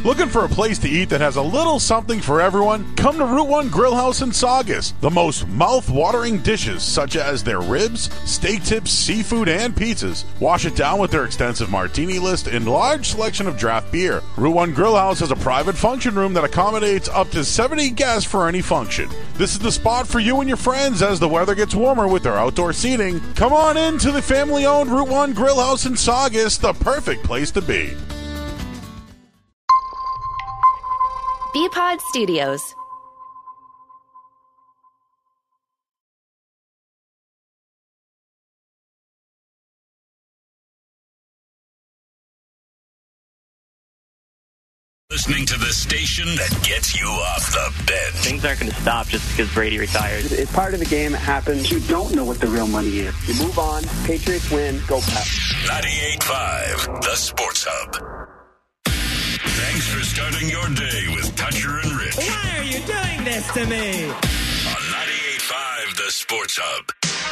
Looking for a place to eat that has a little something for everyone? Come to Route 1 Grill House in Saugus. The most mouth-watering dishes, such as their ribs, steak tips, seafood, and pizzas. Wash it down with their extensive martini list and large selection of draft beer. Route 1 Grill House has a private function room that accommodates up to 70 guests for any function. This is the spot for you and your friends as the weather gets warmer with their outdoor seating. Come on in to the family-owned Route 1 Grill House in Saugus, the perfect place to be. BPod Studios. Listening to the station that gets you off the bench. Things aren't going to stop just because Brady retired. It's part of the game. It happens. You don't know what the real money is. You move on. Patriots win. Go Pats. 98.5, the Sports Hub. Thanks for starting your day with Toucher and Rich. Why are you doing this to me? On 98.5, the Sports Hub.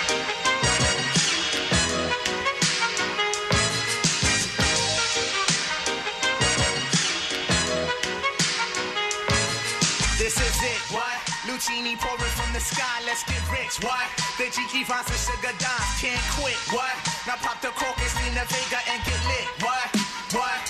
This is it, what? Lucini pouring from the sky, let's get rich, what? The G finds the sugar dimes, can't quit, what? Now pop the crocus, Lena Vega, and get lit, what?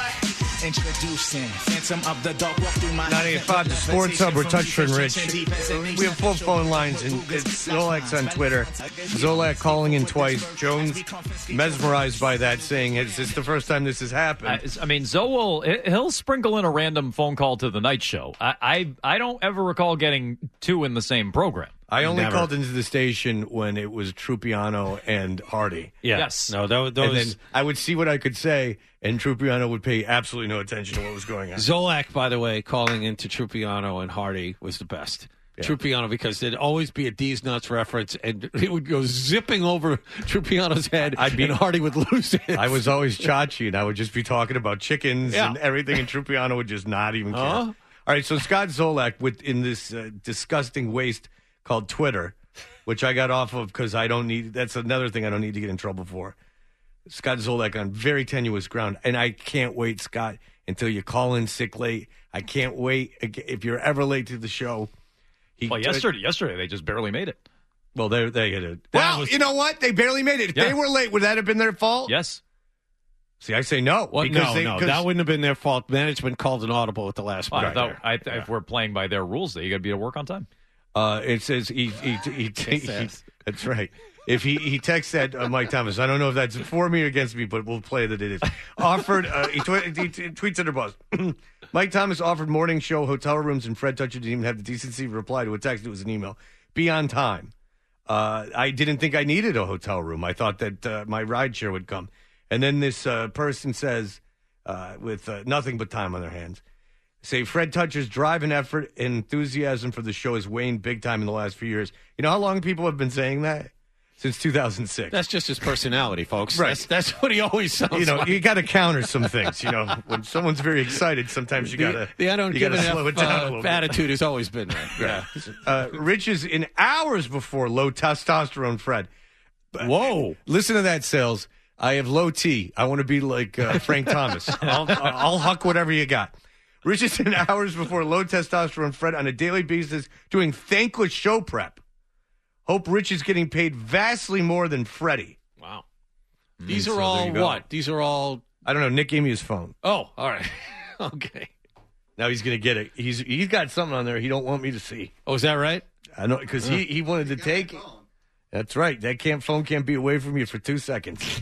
Introducing Phantom of the Dark, walk through my 98.5, the Sports Hub, we're Toucher and Rich. We have full phone lines, and it's Zolak's on Twitter. Zolak calling in twice. Jones mesmerized by that, saying, is this the first time this has happened? I mean, he'll sprinkle in a random phone call to the night show. I don't ever recall getting two in the same program. I only called into the station when it was Trupiano and Hardy. Yeah. Yes. No, those... And then I would see what I could say, and Trupiano would pay absolutely no attention to what was going on. Zolak, by the way, calling into Trupiano and Hardy was the best. Yeah. Trupiano, because there'd always be a D's Nuts reference, and it would go zipping over Trupiano's head, and Hardy would lose it. I was always Chachi, and I would just be talking about chickens and everything, and Trupiano would just not even care. All right, so Scott Zolak, in this disgusting waste called Twitter, which I got off of because that's another thing I don't need to get in trouble for. Scott Zolak on very tenuous ground, and I can't wait, Scott, until you call in sick late. I can't wait. If you're ever late to the show. Yesterday they just barely made it. Well, they had it. Well, you know what? They barely made it. If they were late, would that have been their fault? Yes. See, I say no. No, that wouldn't have been their fault. Management called an audible at the last minute. If we're playing by their rules, you got to be to work on time. It says he that's right. If he texts that Mike Thomas, I don't know if that's for me or against me, but we'll play that it is. Offered, he tweets under bus. Mike Thomas offered morning show hotel rooms, and Fred Toucher didn't even have the decency to reply to a text. It was an email. Be on time. I didn't think I needed a hotel room. I thought that my ride share would come. And then this person says, with nothing but time on their hands, say Fred Toucher's drive and effort and enthusiasm for the show has waned big time in the last few years. You know how long people have been saying that? Since 2006. That's just his personality, folks. Right. That's what he always sounds like. You got to counter some things. When someone's very excited, sometimes you got to I don't give enough slow it down a little bit. attitude has always been there. Yeah. Rich is in hours before low testosterone Fred. Whoa. Listen to that, Sales. I have low T. I want to be like Frank Thomas. I'll huck whatever you got. Rich is in hours before low testosterone Fred on a daily basis doing thankless show prep. Hope Rich is getting paid vastly more than Freddie. Wow. These are all what? These are all... I don't know. Nick gave me his phone. Oh, all right. Okay. Now he's going to get it. He's got something on there he don't want me to see. Oh, is that right? I know, because he wanted to take it. That's right. That phone can't be away from you for 2 seconds.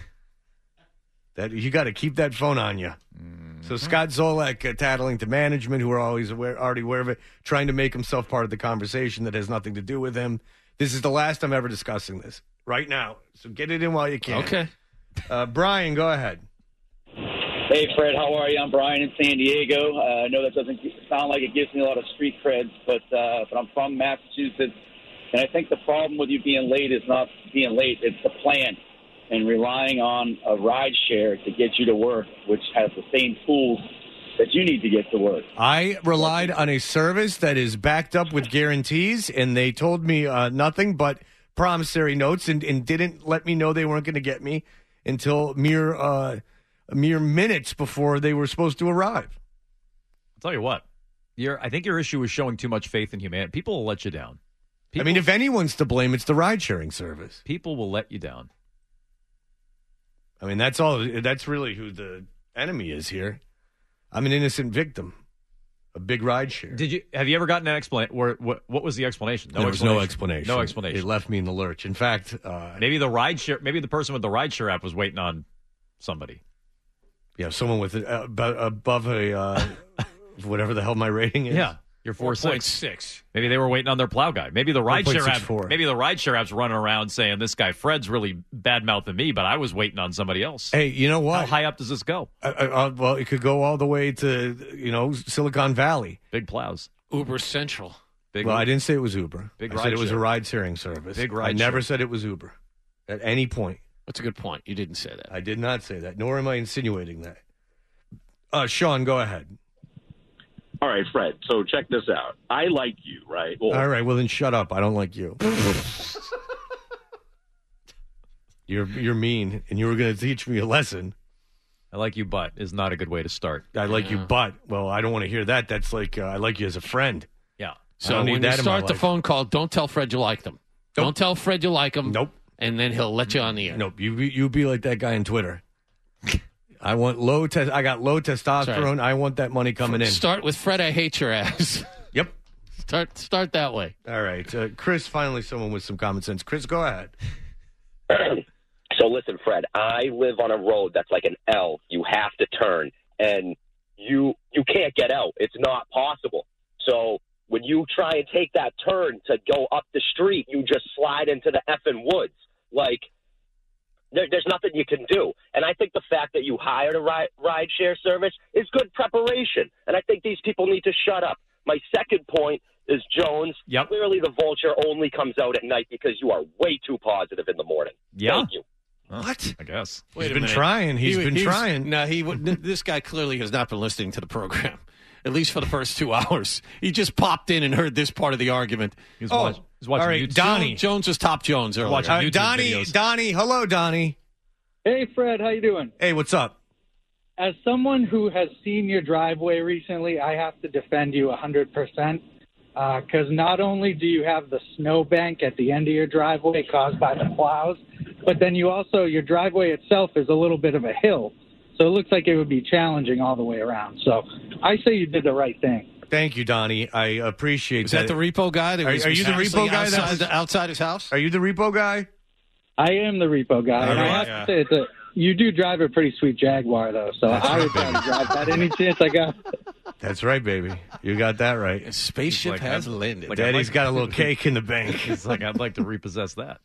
You got to keep that phone on you. So Scott Zolak tattling to management, who are always already aware of it, trying to make himself part of the conversation that has nothing to do with him. This is the last I'm ever discussing this right now. So get it in while you can. Okay. Brian, go ahead. Hey, Fred, how are you? I'm Brian in San Diego. I know that doesn't sound like it gives me a lot of street creds, but I'm from Massachusetts, and I think the problem with you being late is not being late. It's the plan and relying on a ride share to get you to work, which has the same tools that you need to get to work. I relied on a service that is backed up with guarantees, and they told me nothing but promissory notes and didn't let me know they weren't going to get me until mere minutes before they were supposed to arrive. I'll tell you what. I think your issue is showing too much faith in humanity. People will let you down. If anyone's to blame, it's the ride-sharing service. People will let you down. That's all. That's really who the enemy is here. I'm an innocent victim. A big ride share. Have you ever gotten an explanation? What was the explanation? There was no explanation. No explanation. It left me in the lurch. In fact, maybe the person with the rideshare app was waiting on somebody. Yeah, someone with above a whatever the hell my rating is. Yeah, you're 4.6. Maybe they were waiting on their plow guy. Maybe the rideshare app. Maybe the rideshare app's running around saying this guy Fred's really bad mouthing me, but I was waiting on somebody else. Hey, you know what? How high up does this go? Well, it could go all the way to Silicon Valley. Big plows. Uber Central. I didn't say it was Uber. I said it was a ride-sharing service. I never said it was Uber at any point. That's a good point. You didn't say that. I did not say that, nor am I insinuating that. Sean, go ahead. All right, Fred, so check this out. I like you, right? All right, well, then shut up. I don't like you. You're mean, and you were going to teach me a lesson. I like you, but is not a good way to start. I like you, but. Well, I don't want to hear that. That's like I like you as a friend. Yeah. So when you start the phone call, don't tell Fred you like them. Nope. Don't tell Fred you like him. Nope. And then he'll let you on the air. Nope. You be like that guy on Twitter. I got low testosterone. I want that money coming in. Start with Fred, I hate your ass. Yep. Start that way. All right. Chris, finally someone with some common sense. Chris, go ahead. So listen, Fred, I live on a road that's like an L. You have to turn, and you can't get out. It's not possible. So when you try and take that turn to go up the street, you just slide into the effing woods. Like, there's nothing you can do. And I think the fact that you hired a ride share service is good preparation. And I think these people need to shut up. My second point is, Jones, clearly the vulture only comes out at night because you are way too positive in the morning. Yeah. Thank you. What? I guess. He's been trying. He's been trying. No, this guy clearly has not been listening to the program, at least for the first 2 hours. He just popped in and heard this part of the argument. He's watching all right, YouTube. Donnie. Jones was top Jones earlier. Donnie. Hello, Donnie. Hey, Fred. How you doing? Hey, what's up? As someone who has seen your driveway recently, I have to defend you 100%. Because not only do you have the snowbank at the end of your driveway caused by the plows, but then your driveway itself is a little bit of a hill. So it looks like it would be challenging all the way around. So I say you did the right thing. Thank you, Donnie. I appreciate that. Is that the repo guy? Are you the repo guy outside his house? Are you the repo guy? I am the repo guy. And I have to say, you do drive a pretty sweet Jaguar, though. So I would try to drive that any chance I got. That's right, baby. You got that right. A spaceship has landed. Daddy's got a little cake in the bank. It's like, I'd like to repossess that.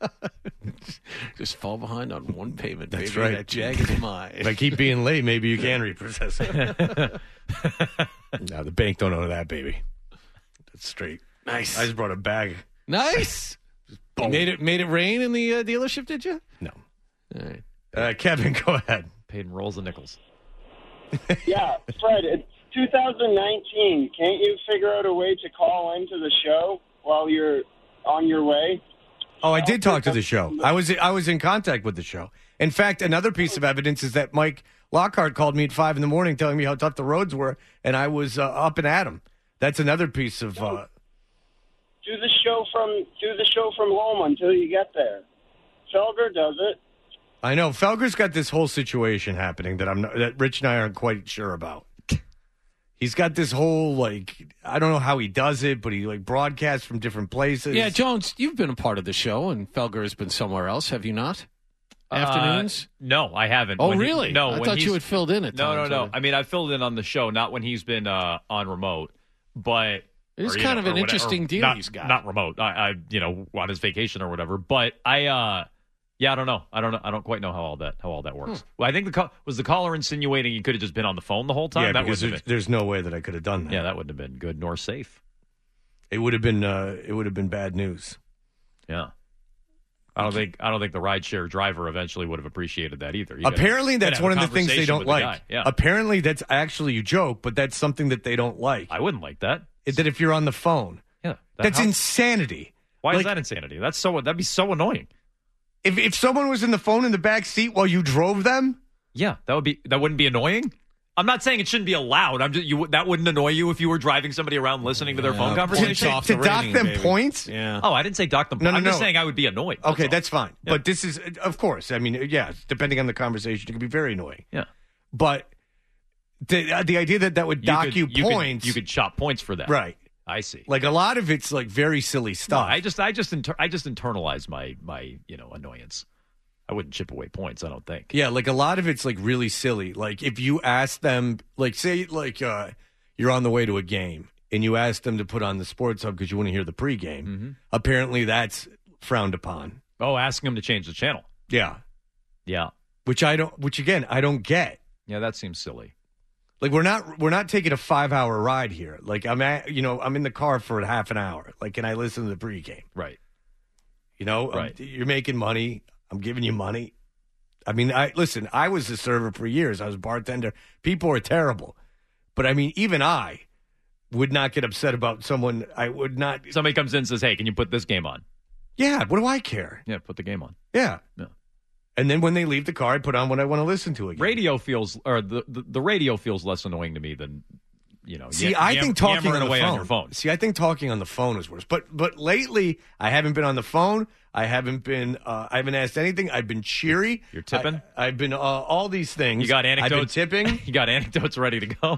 Just fall behind on one payment. That's baby. right. That Jag is mine. If I keep being late, maybe you can repossess it. No, the bank don't own that, baby. That's straight. Nice. I just brought a bag. Nice. You made it rain in the dealership, did you? No. All right. Kevin, go ahead. Paid in rolls of nickels. Yeah, Fred, it's 2019. Can't you figure out a way to call into the show while you're on your way? Oh, I did talk to the show. I was in contact with the show. In fact, another piece of evidence is that Mike Lockhart called me at 5 a.m. telling me how tough the roads were, and I was up and at him. That's another piece of. Do the show from home until you get there. Felger does it. I know Felger's got this whole situation happening that Rich and I aren't quite sure about. He's got this whole, I don't know how he does it, but he broadcasts from different places. Yeah, Jones, you've been a part of the show, and Felger has been somewhere else, have you not? Afternoons? No, I haven't. Oh, really? I thought you had filled in at times. No. I mean, I filled in on the show, not when he's been on remote, but it's kind of an interesting deal he's got. Not remote. I on his vacation or whatever. But I don't know. I don't quite know how all that works. Well, I think was the caller insinuating he could have just been on the phone the whole time? Yeah, because there's no way that I could have done that. Yeah, that wouldn't have been good nor safe. It would have been bad news. Yeah. I don't think the rideshare driver eventually would have appreciated that either. Apparently, that's one of the things they don't like. Yeah. Apparently, that's actually, you joke, but that's something that they don't like. I wouldn't like that. That if you're on the phone. Yeah. That's insanity. Why is that insanity? That'd be so annoying. If someone was in the phone in the back seat while you drove them? Yeah, that wouldn't be annoying? I'm not saying it shouldn't be allowed. That wouldn't annoy you if you were driving somebody around listening to their phone conversation? To dock them points? Yeah. Oh, I didn't say dock them points. I'm just saying I would be annoyed. Okay, that's fine. Yeah. But this is, of course, I mean, yeah, depending on the conversation, it can be very annoying. Yeah. But the idea that would dock you points. You could chop points for that. Right. I see. Like a lot of it's like very silly stuff. No, I just internalize my annoyance. I wouldn't chip away points, I don't think. Yeah, like a lot of it's like really silly. Like if you ask them, like say like you're on the way to a game and you ask them to put on the Sports Hub because you want to hear the pregame, apparently that's frowned upon. Oh, asking them to change the channel. Yeah. Yeah. Which I don't get. Yeah, that seems silly. Like we're not taking a 5-hour ride here. Like I'm in the car for a half an hour. Like can I listen to the pregame? Right. Right. You're making money. I'm giving you money. I mean, I was a server for years. I was a bartender. People are terrible. But I mean, even I would not get upset about someone. I would not. Somebody comes in and says, hey, can you put this game on? Yeah. What do I care? Yeah. Put the game on. Yeah. And then when they leave the car, I put on what I want to listen to again. The radio feels less annoying to me than, I think talking on the away phone. on your phone. See, I think talking on the phone is worse. But lately, I haven't been on the phone. I haven't asked anything. I've been cheery. You're tipping? I've been all these things. You got anecdotes? I've been tipping. You got anecdotes ready to go?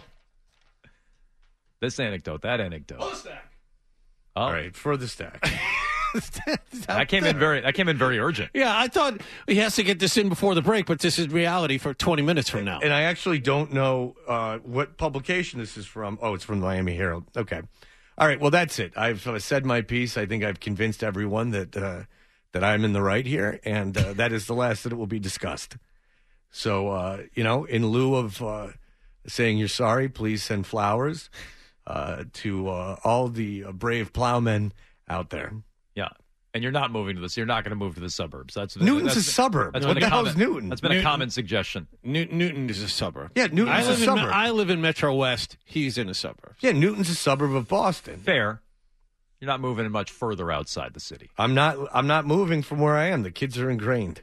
This anecdote, that anecdote. For the stack. Oh. All right, for the stack. That came in very urgent. Yeah, I thought he has to get this in before the break, but this is reality for 20 minutes from now. And I actually don't know what publication this is from. Oh, it's from the Miami Herald. Okay. All right, well, that's it. I've said my piece. I think I've convinced everyone that I'm in the right here, and that is the last that it will be discussed. So, in lieu of saying you're sorry, please send flowers to all the brave plowmen out there. Yeah. And you're not moving to this. You're not going to move to the suburbs. Newton's a suburb. What the hell is Newton? That's been a common suggestion. Newton is a suburb. Yeah, Newton's a suburb. I live in Metro West. He's in a suburb. Yeah, Newton's a suburb of Boston. Fair. You're not moving much further outside the city. I'm not moving from where I am. The kids are ingrained.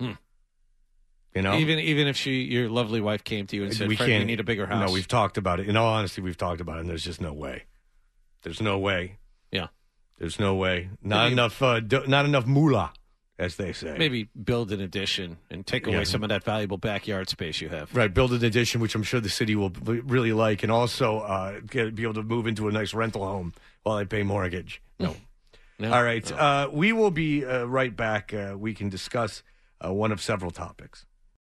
Even if your lovely wife came to you and said, "We need a bigger house." No, we've talked about it. In all honesty, we've talked about it, and there's just no way. There's no way. Yeah. There's no way. Not enough moolah, as they say. Maybe build an addition and take away some of that valuable backyard space you have. Right, build an addition, which I'm sure the city will really like, and also be able to move into a nice rental home while I pay mortgage. No. All right, no. We will be right back. We can discuss one of several topics.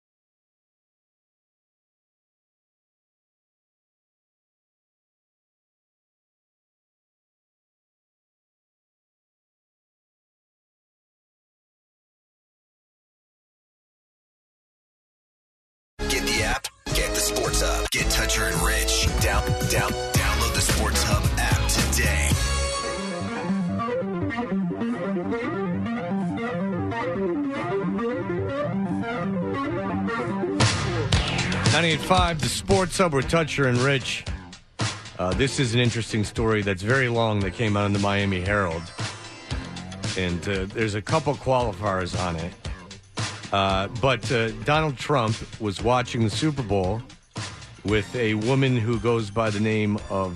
98.5, the Sports Hub with Toucher and Rich. This is an interesting story that's very long that came out in the Miami Herald. And there's a couple qualifiers on it. But Donald Trump was watching the Super Bowl with a woman who goes by the name of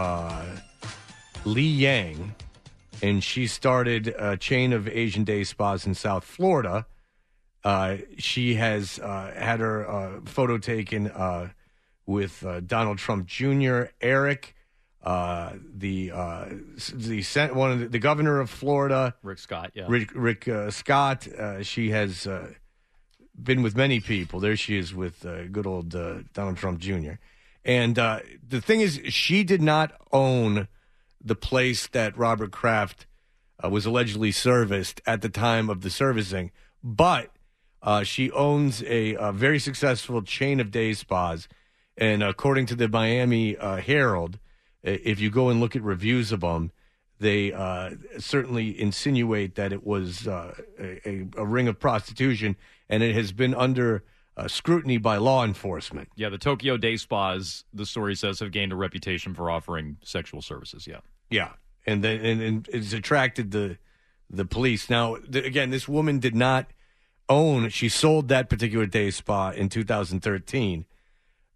Li Yang. And she started a chain of Asian day spas in South Florida. She has had her photo taken with Donald Trump Jr., Eric, the governor of Florida, Rick Scott. Yeah, Rick Scott. She has been with many people. There she is with good old Donald Trump Jr. And the thing is, she did not own the place that Robert Kraft was allegedly serviced at the time of the servicing, but she owns a very successful chain of day spas. And according to the Miami Herald, if you go and look at reviews of them, they certainly insinuate that it was a ring of prostitution, and it has been under scrutiny by law enforcement. Yeah, the Tokyo Day Spas, the story says, have gained a reputation for offering sexual services. Yeah. Yeah, and it's attracted the police. Now, again, this woman did not own. She sold that particular day spa in 2013,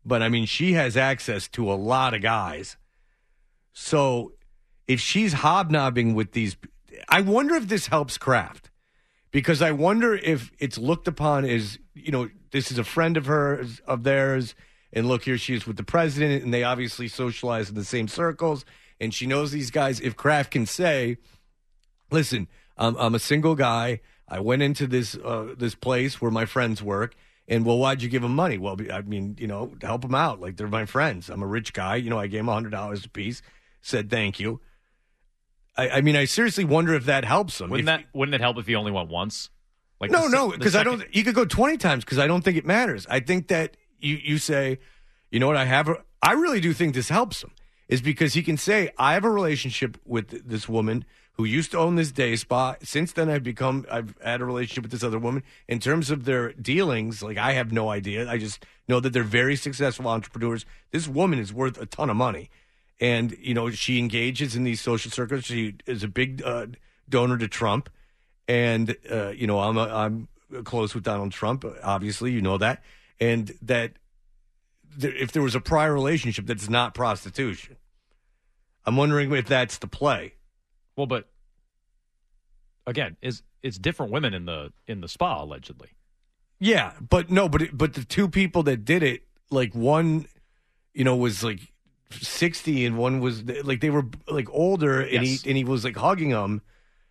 but I mean, she has access to a lot of guys. So if she's hobnobbing with these, I wonder if this helps Kraft, because I wonder if it's looked upon as, this is a friend of theirs, and look, here she is with the president, and they obviously socialize in the same circles, and she knows these guys. If Kraft can say, listen, I'm a single guy. I went into this place where my friends work, and, well, why'd you give them money? Well, I mean, to help them out. Like, they're my friends. I'm a rich guy. I gave them $100 a piece, said thank you. I mean, I seriously wonder if that helps them. Wouldn't it help if he only went once? Like no, because you could go 20 times, because I don't think it matters. I think that you say, you know what, I really do think this helps him, is because he can say, I have a relationship with this woman who used to own this day spa. Since then, I've had a relationship with this other woman. In terms of their dealings, like, I have no idea. I just know that they're very successful entrepreneurs. This woman is worth a ton of money. And, she engages in these social circles. She is a big donor to Trump. And, I'm close with Donald Trump, obviously, you know that. And that if there was a prior relationship, that's not prostitution. I'm wondering if that's the play. Well, but again, it's different women in the spa, allegedly. Yeah, but the two people that did it, like, one, was like 60, and one was like, they were like older, and he was like hugging them.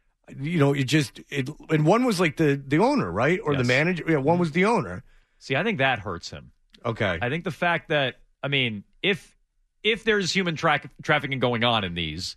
And one was like the owner, right, or the manager. Yeah, one was the owner. See, I think that hurts him. Okay, I think the fact that, I mean, if there's human trafficking going on in these,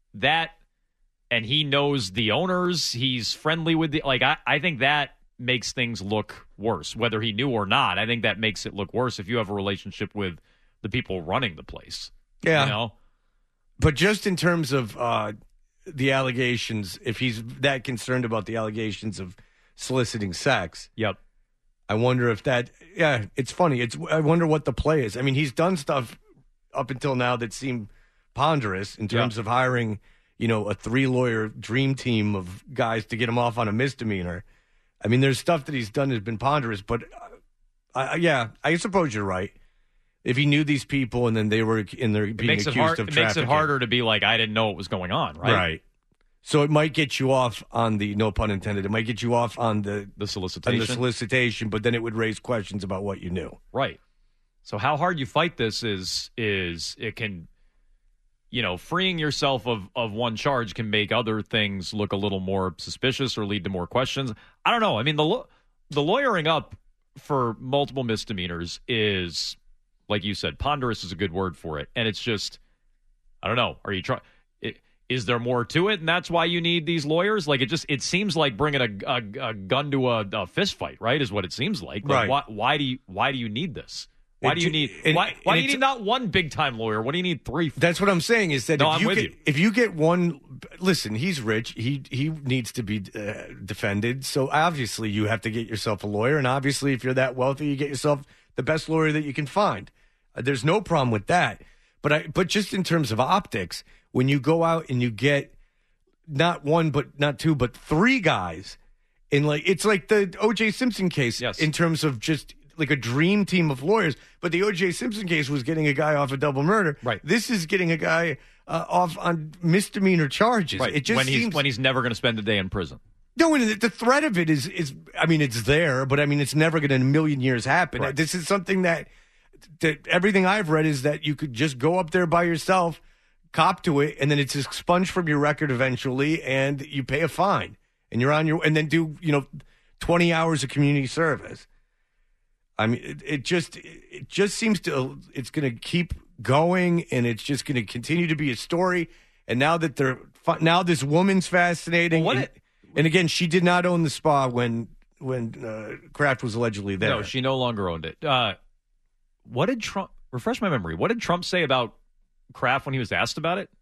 and he knows the owners, he's friendly with I think that makes things look worse, whether he knew or not. I think that makes it look worse if you have a relationship with the people running the place. Yeah. But just in terms of the allegations, if he's that concerned about the allegations of soliciting sex. Yep. I wonder if that, it's funny. I wonder what the play is. I mean, he's done stuff up until now that seemed ponderous in terms of hiring, a 3-lawyer dream team of guys to get him off on a misdemeanor. I mean, there's stuff that he's done that's been ponderous, but I suppose you're right. If he knew these people and then they were being accused of trafficking. It makes it harder to be like, I didn't know what was going on, right? Right. So it might get you off on the, no pun intended, it might get you off on the solicitation, but then it would raise questions about what you knew. Right. So how hard you fight this is it can, freeing yourself of one charge can make other things look a little more suspicious or lead to more questions. I don't know. I mean, the lawyering up for multiple misdemeanors is, like you said, ponderous is a good word for it. And it's just, I don't know. Are you trying? Is there more to it, and that's why you need these lawyers? Like, it seems like bringing a gun to a fist fight, right? Is what it seems like. Right. Why do you need this? Why do you need not one big time lawyer? What do you need 3? That's what I'm saying. Is that you. If you get one, listen, he's rich. He needs to be defended. So obviously you have to get yourself a lawyer, and obviously if you're that wealthy, you get yourself the best lawyer that you can find. There's no problem with that. But just in terms of optics, when you go out and you get not one, but not 2, but 3 guys, it's like the O.J. Simpson case in terms of just like a dream team of lawyers. But the O.J. Simpson case was getting a guy off a double murder. Right. This is getting a guy off on misdemeanor charges. Right. It just when he's never going to spend a day in prison. No, and the threat of it is I mean, it's there, but I mean, it's never going to in a million years happen. Right. This is something that everything I've read is that you could just go up there by yourself, cop to it, and then it's expunged from your record eventually, and you pay a fine, and you're on your, and then do 20 hours of community service. I mean, it just seems to, it's going to keep going, and it's just going to continue to be a story. And now that now this woman's fascinating, and again, she did not own the spa when Kraft was allegedly there. No, she no longer owned it. What did Trump, refresh my memory, what did Trump say about Kraft when he was asked about it?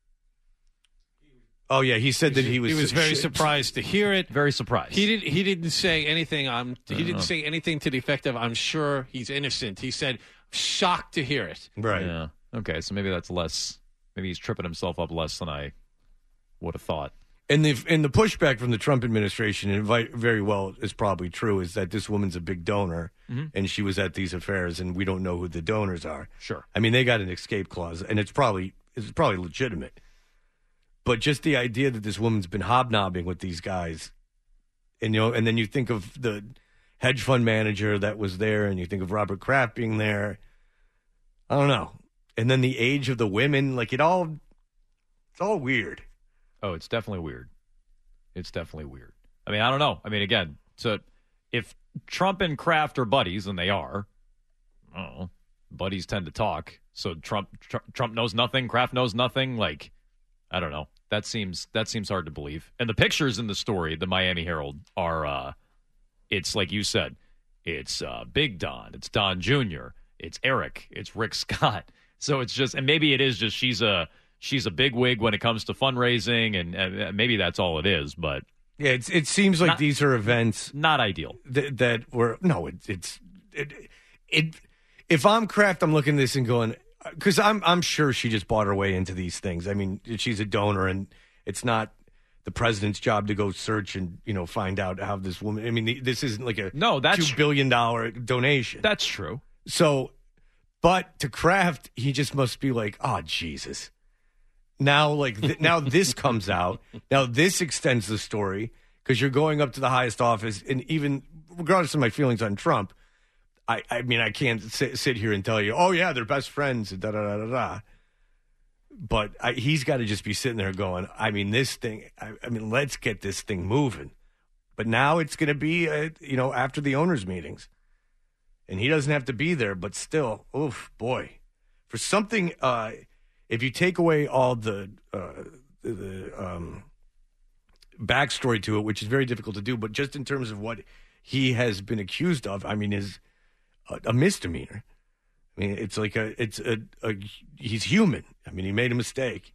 Oh yeah, he said that he was very surprised to hear it. Very surprised. He didn't say anything. He didn't say anything to the effect of, "I'm sure he's innocent." He said, "Shocked to hear it." Right. Yeah. Okay. So maybe that's less. Maybe he's tripping himself up less than I would have thought. And the pushback from the Trump administration, and very well is probably true, is that this woman's a big donor, and she was at these affairs, and we don't know who the donors are. Sure. I mean, they got an escape clause, and it's probably legitimate. But just the idea that this woman's been hobnobbing with these guys, and then you think of the hedge fund manager that was there, and you think of Robert Kraft being there. I don't know. And then the age of the women, like it's all weird. Oh, it's definitely weird. It's definitely weird. I mean, I don't know. I mean, again, so if Trump and Kraft are buddies, and they are, I don't know, buddies tend to talk. So Trump knows nothing, Kraft knows nothing. Like, I don't know. That seems hard to believe. And the pictures in the story, the Miami Herald, are it's like you said, it's Big Don, it's Don Jr., it's Eric, it's Rick Scott. So it's just, and maybe it is just she's a bigwig when it comes to fundraising, and maybe that's all it is. But yeah, it seems like these are events not ideal. That were no, if I'm Kraft, I'm looking at this and going, because I'm sure she just bought her way into these things. I mean, she's a donor, and it's not the president's job to go search and find out how this woman. I mean, this isn't like a $2 billion donation. That's true. So, but to Kraft, he just must be like, oh Jesus. Now, now this comes out. Now this extends the story because you're going up to the highest office, and even regardless of my feelings on Trump, I mean, I can't sit here and tell you, oh yeah, they're best friends, da da da da da. But he's got to just be sitting there going, I mean, this thing. I mean, let's get this thing moving. But now it's going to be, after the owners' meetings, and he doesn't have to be there. But still, oof, boy, for something. If you take away all the backstory to it, which is very difficult to do, but just in terms of what he has been accused of, I mean, is a misdemeanor. I mean, it's like he's human. I mean, he made a mistake.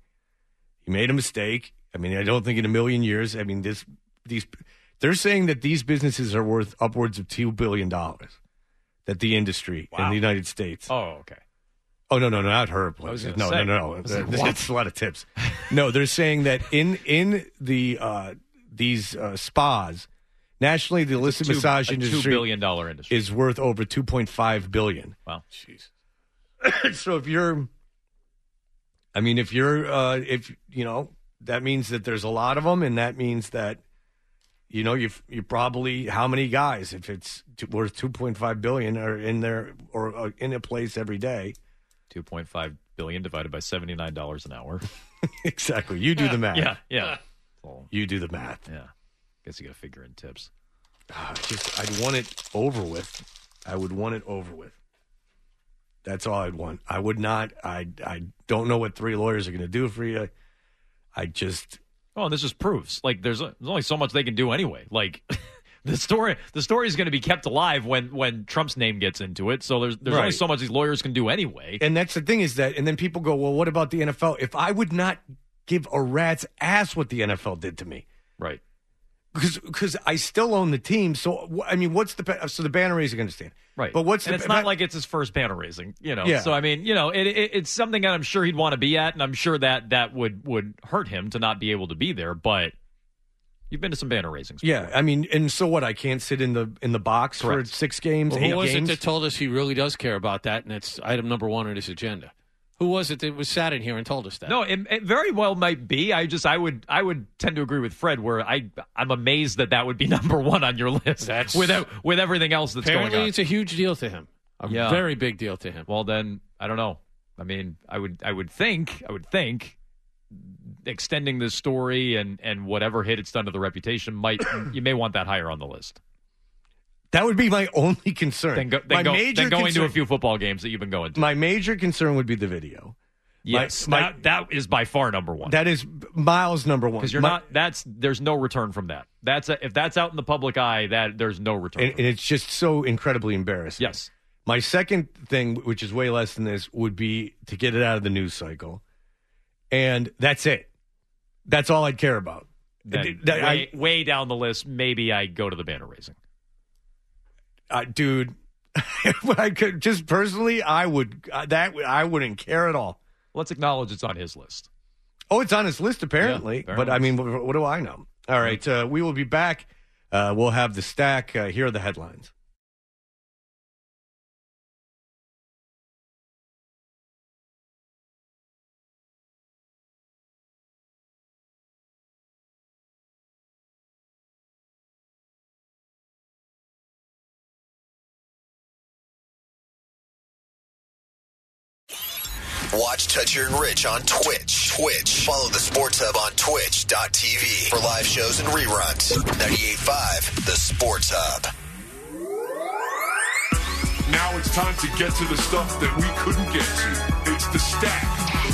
I mean, I don't think in a million years. I mean, they're saying that these businesses are worth upwards of $2 billion. That the industry in the United States. Oh, okay. Oh, no, not her. No. That's a lot of tips. No, they're saying that in the these spas, nationally, the illicit massage industry $2 billion industry is worth over $2.5 billion. Wow. Jeez. So if you're, that means that there's a lot of them, and that means that, you probably, how many guys, if it's worth $2.5 billion, are in there or in a place every day. $2.5 billion divided by $79 an hour. Exactly. You do the math. Yeah. You do the math. Yeah. Guess you got to figure in tips. I'd want it over with. I would want it over with. That's all I'd want. I would not. I don't know what 3 lawyers are going to do for you. Oh, this just proves like there's only so much they can do anyway. Like the story is going to be kept alive when Trump's name gets into it. So there's right. only so much these lawyers can do anyway. And that's the thing is that, and then people go, well, what about the NFL? If I would not give a rat's ass what the NFL did to me, right? Because I still own the team. So I mean, so the banner raising, I understand, right? But it's not like it's his first banner raising, Yeah. So I mean, it's something that I'm sure he'd want to be at, and I'm sure that would hurt him to not be able to be there, but. You've been to some banner raisings before. Yeah, I mean, and so what? I can't sit in the box Correct. for 6 games, well, 8 games? Who was it that told us he really does care about that, and it's item number 1 on his agenda? Who was it that was sat in here and told us that? No, it very well might be. I would tend to agree with Fred, where I'm amazed that would be number 1 on your list. That's with everything else that's going on. Apparently, it's a huge deal to him. A very big deal to him. Well, then I don't know. I mean, I would think. Extending this story and whatever hit it's done to the reputation you may want that higher on the list. That would be my only concern. Then going to a few football games that you've been going to. My major concern would be the video. Yes, that is by far number 1. That is miles number 1 because there's no return from that. If that's out in the public eye, that there's no return. And it's just so incredibly embarrassing. Yes. My second thing, which is way less than this, would be to get it out of the news cycle, and that's it. That's all I'd care about. Way down the list, maybe I go to the banner raising. Dude, I could just personally, I wouldn't care at all. Let's acknowledge it's on his list. Oh, it's on his list, apparently. Yeah, but, I mean, what do I know? All right, we will be back. We'll have the stack. Here are the headlines. Watch Toucher and Rich on Twitch. Follow the Sports Hub on twitch.tv for live shows and reruns. 98.5, the Sports Hub. Now it's time to get to the stuff that we couldn't get to. It's the stack.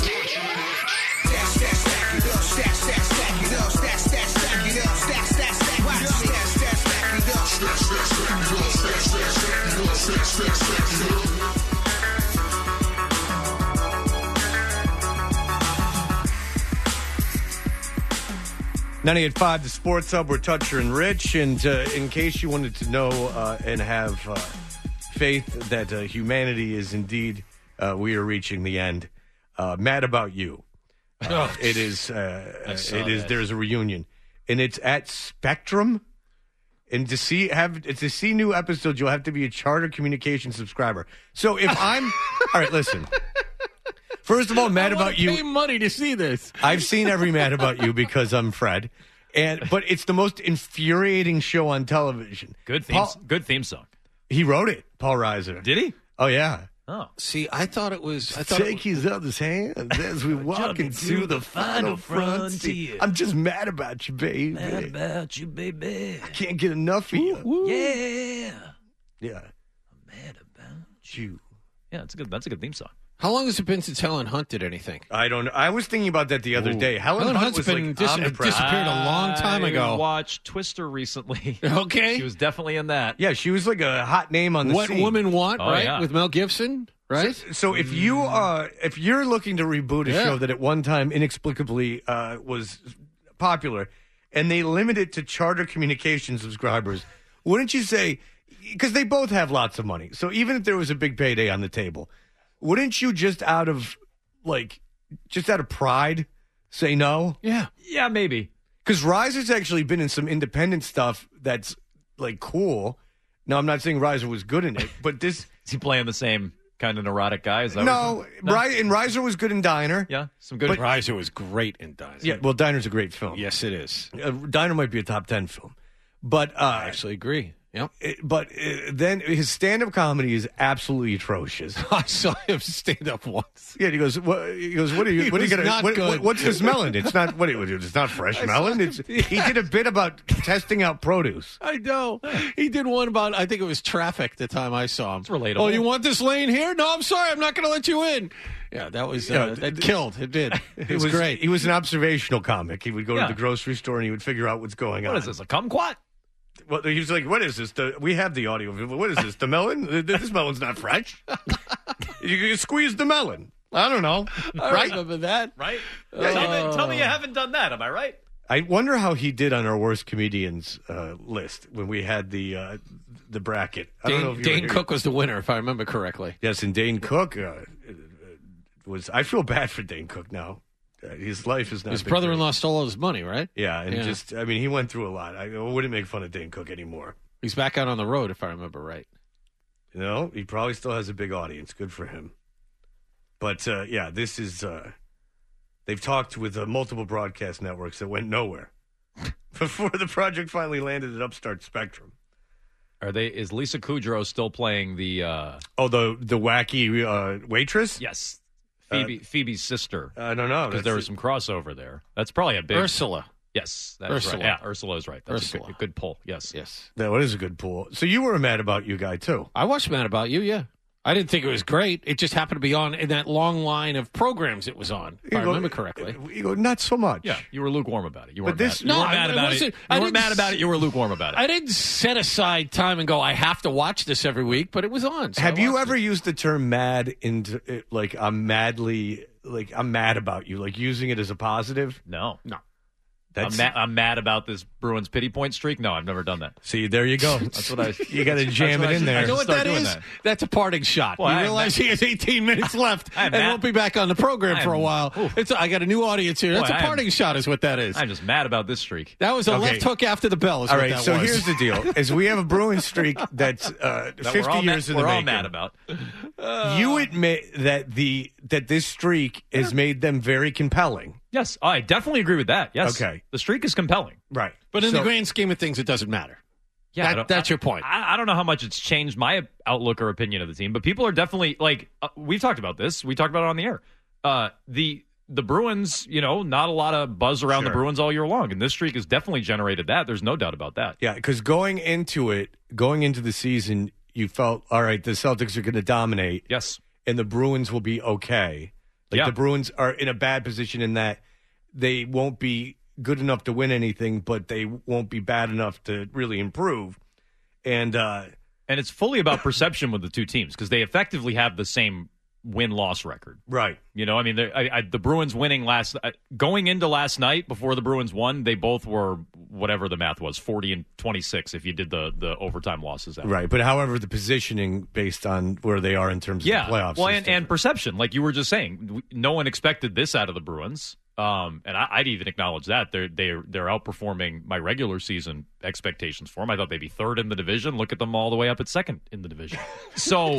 .98.5, the Sports Hub. We're Toucher and Rich. And in case you wanted to know and have faith that humanity is indeed, we are reaching the end. Mad About You. It is. There's a reunion, and it's at Spectrum. And to see new episodes, you'll have to be a Charter Communications subscriber. So if I'm all right, listen. First of all, Mad About You. Pay money to see this. I've seen every Mad About You because I'm Fred, but it's the most infuriating show on television. Good theme song. He wrote it, Paul Reiser. Did he? Oh yeah. Oh, see, I thought it was. Take his other's hand as we walk into the final frontier. I'm just mad about you, baby. Mad about you, baby. I can't get enough of you. Yeah. Yeah. I'm mad about you. Yeah, that's a good theme song. How long has it been since Helen Hunt did anything? I don't know. I was thinking about that the other day. Helen Hunt Hunt's was been like disappeared a long time ago. I watched Twister recently. Okay. She was definitely in that. Yeah, she was like a hot name on the What scene. Women Want, right? Yeah. With Mel Gibson, right? So if you're looking to reboot a show that at one time inexplicably was popular, and they limit it to Charter Communications subscribers, wouldn't you say? Because they both have lots of money. So even if there was a big payday on the table, wouldn't you just out of pride say no? Yeah, maybe. Because Reiser's actually been in some independent stuff that's like cool. Now I'm not saying Reiser was good in it, but this is he playing the same kind of neurotic guy? Is that no, and Reiser was good in Diner. Yeah, some good. But Reiser was great in Diner. Yeah, well, Diner's a great film. Yes, it is. Diner might be a top 10 film, but I actually agree. Yep. Then his stand-up comedy is absolutely atrocious. I saw him stand up once. Yeah, he goes, what are you gonna? What's this melon? It's not it's not fresh melon. He did a bit about testing out produce. I know. He did one about, I think it was traffic the time I saw him. It's relatable. Oh, you want this lane here? No, I'm sorry, I'm not going to let you in. Yeah, that was that killed. It did. It was great. He was an observational comic. He would go to the grocery store and he would figure out what's going on. What is this? A kumquat? Well, he was like, what is this? We have the audio. What is this? The melon? This melon's not fresh. You squeeze the melon. I don't know. I remember that. Right? Tell me you haven't done that. Am I right? I wonder how he did on our worst comedians list when we had the bracket. I don't know if Dane Cook was the winner, if I remember correctly. Yes, and Dane Cook was. I feel bad for Dane Cook now. His life is not. His brother-in-law stole all his money, right? Yeah, and he went through a lot. I wouldn't make fun of Dane Cook anymore. He's back out on the road, if I remember right. You know, he probably still has a big audience. Good for him. But this is. They've talked with multiple broadcast networks that went nowhere before the project finally landed at Upstart Spectrum. Is Lisa Kudrow still playing the? The wacky waitress? Yes. Phoebe's sister. I don't know. Because there was some crossover there. That's probably a big... Ursula. Yes, that's Ursula. right. Yeah, Ursula is right. That's Ursula. a good pull. Yes. That is a good pull. So you were a Mad About You guy, too. I watched Mad About You, yeah. I didn't think it was great. It just happened to be on in that long line of programs it was on, if I remember correctly. Not so much. Yeah, you were lukewarm about it. You weren't mad about it. You weren't mad about it. You were lukewarm about it. I didn't set aside time and go, I have to watch this every week, but it was on. So have you ever used the term mad into like I'm mad about you, like using it as a positive? No. I'm mad about this Bruins pity point streak. No, I've never done that. See, there you go. That's what I. You got to jam it in there. You know what that is? That's a parting shot. Well, you realize he has 18 minutes left and won't be back on the program for a while. I got a new audience here. That's a parting shot is what that is. I'm just mad about this streak. That was a left hook after the bell is all what right, that so was. here's the deal. Is we have a Bruins streak that's 50 years in the making. We're all mad about. You admit that this streak has made them very compelling. Yes, I definitely agree with that. Yes. Okay. The streak is compelling. Right. But in the grand scheme of things, it doesn't matter. Yeah, that's your point. I don't know how much it's changed my outlook or opinion of the team, but people are definitely like we've talked about this. We talked about it on the air. The Bruins, not a lot of buzz around the Bruins all year long, and this streak has definitely generated that. There's no doubt about that. Yeah, because going into the season, you felt all right. The Celtics are going to dominate. Yes, and the Bruins will be okay. The Bruins are in a bad position in that they won't be good enough to win anything, but they won't be bad enough to really improve. And it's fully about perception with the two teams because they effectively have the same win-loss record. Right. The Bruins winning going into last night before the Bruins won, they both were whatever the math was, 40 and 26 if you did the overtime losses out. Right, but however, the positioning based on where they are in terms of the playoffs. Well, and perception, like you were just saying, no one expected this out of the Bruins. And I'd even acknowledge that they're outperforming my regular season expectations for them. I thought they'd be third in the division. Look at them all the way up at second in the division. So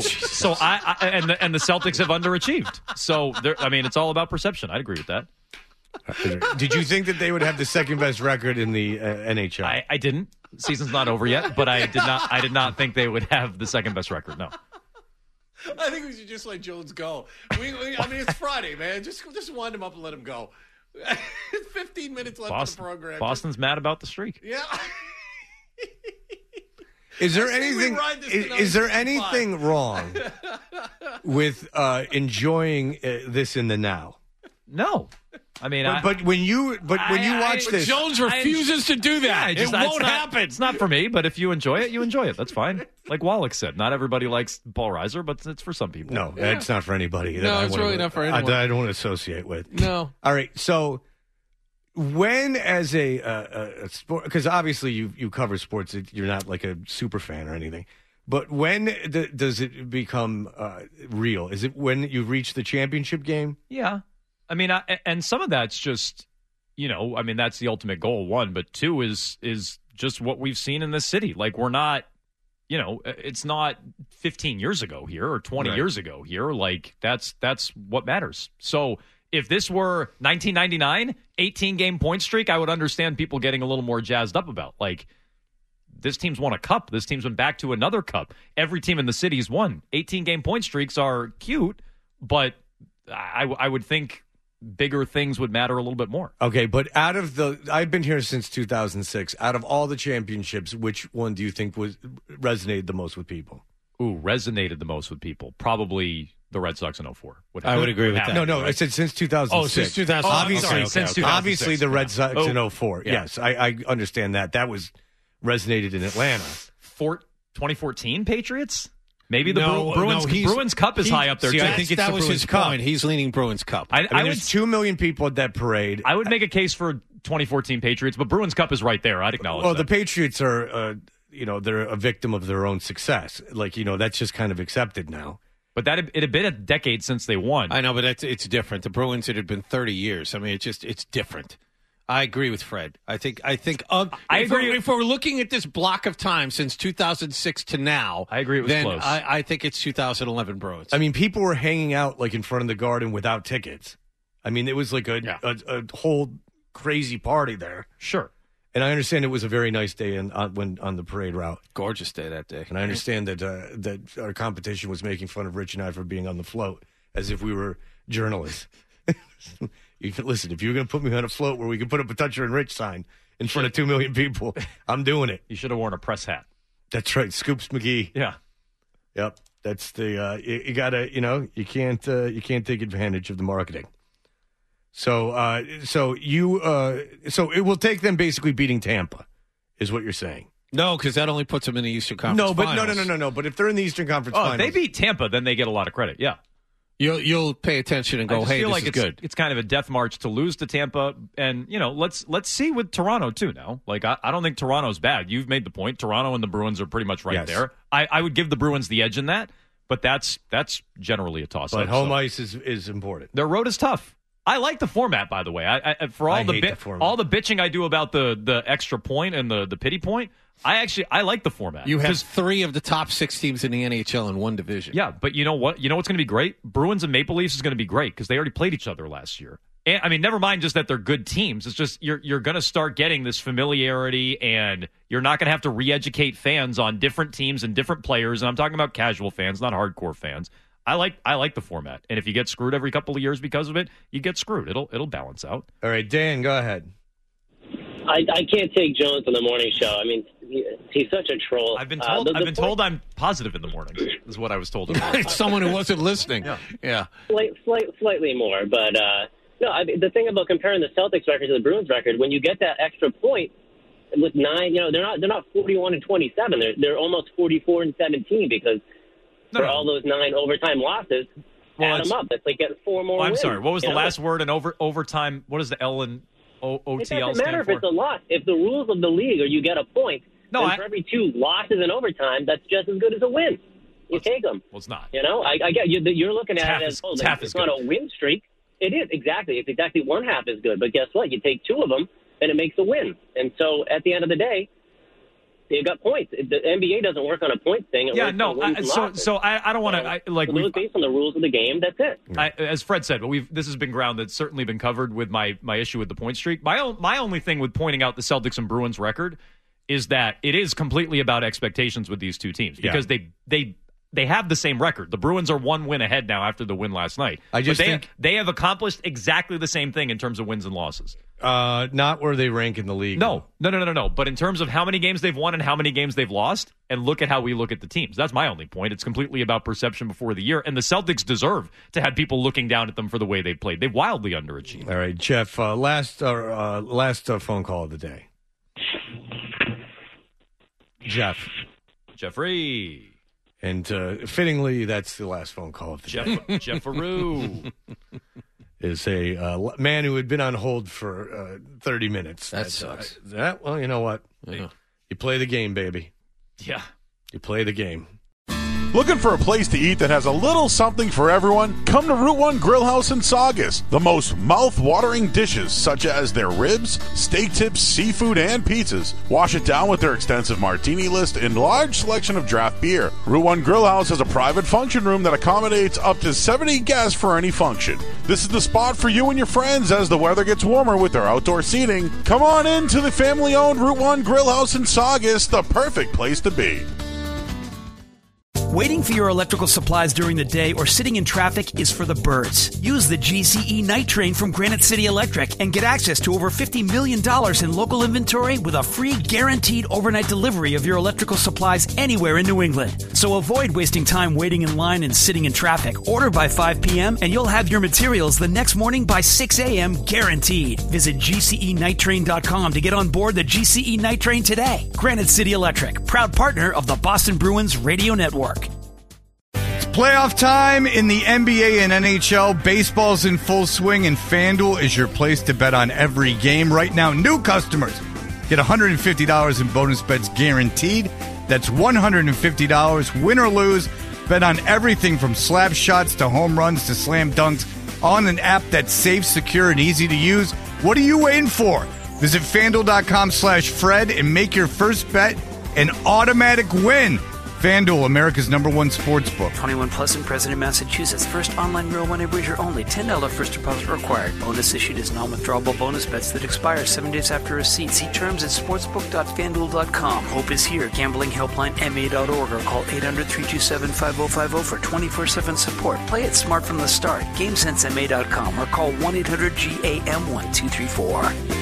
and the Celtics have underachieved. So it's all about perception. I'd agree with that. Did you think that they would have the second best record in the NHL? I didn't. The season's not over yet, but I did not think they would have the second best record. No. I think we should just let Jones go. It's Friday, man. Just wind him up and let him go. 15 minutes left of the program. Boston's mad about the streak. Yeah. Is there anything wrong with enjoying this in the now? No. But when you watch this, Jones refuses to do that. It won't happen. It's not for me, but if you enjoy it, you enjoy it. That's fine. Like Wallach said, not everybody likes Paul Reiser, but it's for some people. No, it's not for anybody. No, it's really not for anyone. I don't want to associate with. No. All right. So when, as a sport, because obviously you cover sports, you're not like a super fan or anything. But when does it become real? Is it when you reach the championship game? Yeah. And some of that's just, that's the ultimate goal, one. But two is just what we've seen in this city. Like, we're not, it's not 15 years ago here or 20 years ago here. Like, that's what matters. So if this were 1999, 18-game point streak, I would understand people getting a little more jazzed up about. Like, this team's won a cup. This team's been back to another cup. Every team in the city's won. 18-game point streaks are cute, but I would think bigger things would matter a little bit more. Okay, but I've been here since 2006. Out of all the championships, which one do you think resonated the most with people? Resonated the most with people? Probably the Red Sox in 04. I would agree with that. No, I said since 2006. Oh, since 2006. Since 2006. Obviously, the Red Sox in 04. Yeah. Yes, I understand that. That was resonated in Atlanta. 2014 Patriots? Maybe the Bruins Cup is high up there, too. I think that was his point. He's leaning Bruins Cup. There's 2 million people at that parade. I would make a case for 2014 Patriots, but Bruins Cup is right there. I'd acknowledge that. The Patriots are, they're a victim of their own success. Like, that's just kind of accepted now. But it had been a decade since they won. I know, but it's different. The Bruins, it had been 30 years. It's different. I agree with Fred. I think. I agree. If we're looking at this block of time since 2006 to now, I agree. It was close. I think it's 2011 Bruins. People were hanging out like in front of the Garden without tickets. It was like a whole crazy party there. Sure. And I understand it was a very nice day on the parade route. Gorgeous day that day. And I understand that our competition was making fun of Rich and I for being on the float as if we were journalists. Listen, if you're going to put me on a float where we can put up a Toucher and Rich sign in front of 2 million people, I'm doing it. You should have worn a press hat. That's right, Scoops McGee. Yeah. Yep. That's the you gotta you can't take advantage of the marketing. So it will take them basically beating Tampa, is what you're saying. No, because that only puts them in the Eastern Conference. No. But if they're in the Eastern Conference finals, if they beat Tampa, then they get a lot of credit. Yeah. You'll pay attention and go, I just hey, feel this like is it's good. It's kind of a death march to lose to Tampa, and let's see with Toronto too. Now, like I don't think Toronto's bad. You've made the point. Toronto and the Bruins are pretty much right there. I would give the Bruins the edge in that, but that's generally a toss. But home ice is important. Their road is tough. I like the format, by the way. For all the bitching I do about the extra point and the pity point, I like the format. You have 3 of the top 6 teams in the NHL in one division. Yeah, but you know what? You know what's going to be great? Bruins and Maple Leafs is going to be great because they already played each other last year. And, I mean, never mind just that they're good teams. It's just you're going to start getting this familiarity, and you're not going to have to re-educate fans on different teams and different players. And I'm talking about casual fans, not hardcore fans. I like the format, and if you get screwed every couple of years because of it, you get screwed. It'll balance out. All right, Dan, go ahead. I can't take Jones on the morning show. I mean, he's such a troll. I've been told I'm positive in the mornings, is what I was told. Someone who wasn't listening. Yeah. Slightly more, but no. The thing about comparing the Celtics record to the Bruins record, when you get that extra point with 9, they're not 41 and 27. They're almost 44 and 17 because all those 9 overtime losses. Add them up. That's like getting 4 more. I'm wins, sorry. What was the last word in overtime? What is the L in OTL it doesn't stand matter for? if it's a loss. If the rules of the league are you get a point, then for every 2 losses in overtime, that's just as good as a win. You take them. Well, it's not. I get you. You're looking at it as it's not a win streak. It is exactly. It's exactly 1 half as good. But guess what? You take 2 of them, and it makes a win. And so at the end of the day, you got points. The NBA doesn't work on a point thing. It works on wins and losses. So I don't want to So based on the rules of the game. That's it. As Fred said, this has been ground that's certainly been covered with my issue with the point streak. My only thing with pointing out the Celtics and Bruins record is that it is completely about expectations with these two teams because they have the same record. The Bruins are 1 win ahead now after the win last night. I just think they have accomplished exactly the same thing in terms of wins and losses. Not where they rank in the league. No. But in terms of how many games they've won and how many games they've lost, and look at how we look at the teams. That's my only point. It's completely about perception before the year, and the Celtics deserve to have people looking down at them for the way they played. They've wildly underachieved. All right, Jeff. Last phone call of the day. Jeffrey. And fittingly, that's the last phone call of the day. Jefferoo. Is a man who had been on hold for 30 minutes. That sucks. Well, you know what? Yeah. You play the game, baby. Yeah. You play the game. Looking for a place to eat that has a little something for everyone? Come to Route 1 Grill House in Saugus. The most mouth-watering dishes, such as their ribs, steak tips, seafood, and pizzas. Wash it down with their extensive martini list and large selection of draft beer. Route 1 Grill House has a private function room that accommodates up to 70 guests for any function. This is the spot for you and your friends as the weather gets warmer with their outdoor seating. Come on in to the family-owned Route 1 Grill House in Saugus, the perfect place to be. Waiting for your electrical supplies during the day or sitting in traffic is for the birds. Use the GCE Night Train from Granite City Electric and get access to over $50 million in local inventory with a free guaranteed overnight delivery of your electrical supplies anywhere in New England. So avoid wasting time waiting in line and sitting in traffic. Order by 5 p.m. and you'll have your materials the next morning by 6 a.m. guaranteed. Visit GCENightTrain.com to get on board the GCE Night Train today. Granite City Electric, proud partner of the Boston Bruins Radio Network. Playoff time in the NBA and NHL. Baseball's in full swing, and FanDuel is your place to bet on every game. Right now, new customers get $150 in bonus bets guaranteed. That's $150, win or lose. Bet on everything from slap shots to home runs to slam dunks on an app that's safe, secure, and easy to use. What are you waiting for? Visit FanDuel.com/Fred and make your first bet an automatic win. FanDuel, America's #1 sportsbook. 21 plus and present in Massachusetts. First online real money wager only. $10 first deposit required. Bonus issued as non-withdrawable bonus bets that expire 7 days after receipt. See terms at sportsbook.fanduel.com. Hope is here. Gambling helpline MA.org or call 800-327-5050 for 24/7 support. Play it smart from the start. GameSenseMA.com or call 1-800-GAM-1234.